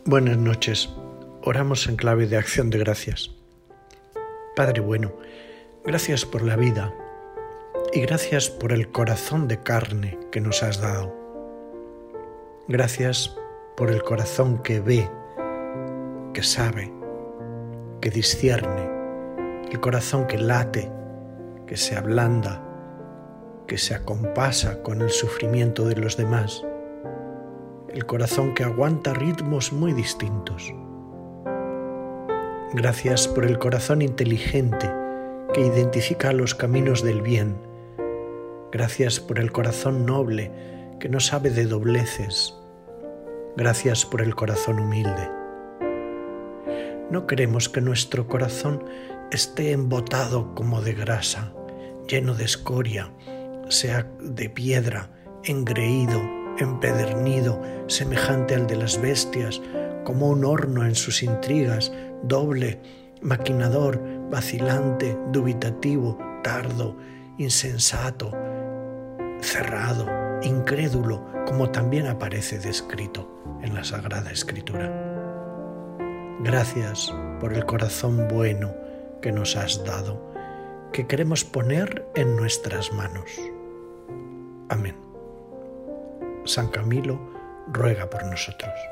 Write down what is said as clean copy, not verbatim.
Buenas noches. Oramos en clave de acción de gracias. Padre bueno, gracias por la vida y gracias por el corazón de carne que nos has dado. Gracias por el corazón que ve, que sabe, que discierne, el corazón que late, que se ablanda, que se acompasa con el sufrimiento de los demás, el corazón que aguanta ritmos muy distintos. Gracias por el corazón inteligente que identifica los caminos del bien. Gracias por el corazón noble que no sabe de dobleces. Gracias por el corazón humilde. No queremos que nuestro corazón esté embotado como de grasa, lleno de escoria, sea de piedra, engreído, empedernido, semejante al de las bestias, como un horno en sus intrigas, doble, maquinador, vacilante, dubitativo, tardo, insensato, cerrado, incrédulo, como también aparece descrito en la Sagrada Escritura. Gracias por el corazón bueno que nos has dado, que queremos poner en nuestras manos. Amén. San Camilo ruega por nosotros.